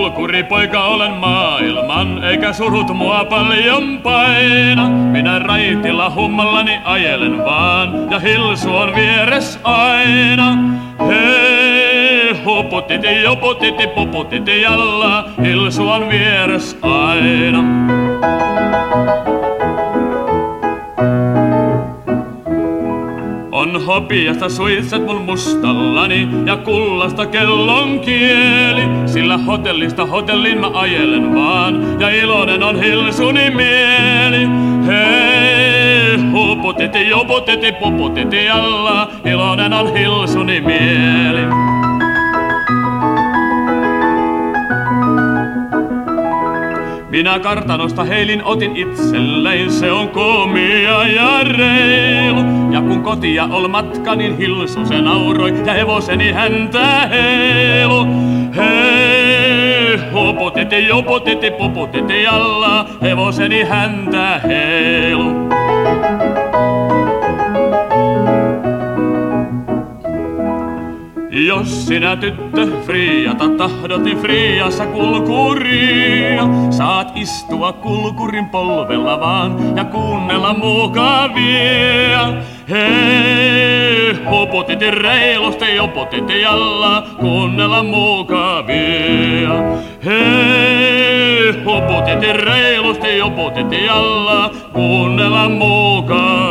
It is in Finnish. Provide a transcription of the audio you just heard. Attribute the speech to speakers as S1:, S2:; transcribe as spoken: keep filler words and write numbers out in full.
S1: kulkuripoika olen maailman, eikä surut mua paljon paina. Minä raitilla hummallani ajelen vaan, ja Hilsu on vieres aina. Hei, huputiti, joputiti, puputiti jalla, Hilsu on vieres aina. On hopeasta suitset mun mustallani ja kullasta kellon kieli. Sillä hotellista hotellin mä ajelen vaan ja iloinen on Hilsuni mieli. Hei, huputiti, joputiti, puputiti alla, iloinen on Hilsuni mieli. Minä kartanosta heilin otin itselleen, se on komia ja reilu. Ja kun kotia ol matka, niin Hilsu se nauroi ja hevoseni häntä heilu. Hei, huputiti, joputiti, puputiti alla, hevoseni häntä heilu. Jos sinä tyttö friata tahdotin friassa kulkuria, saat istua kulkurin polvella vaan ja kuunnella mukavia. Hei, huputiti reilusti, joputiti alla, kuunnella mukavia. Hei, huputiti reilusti, joputiti alla, kuunnella mukavia.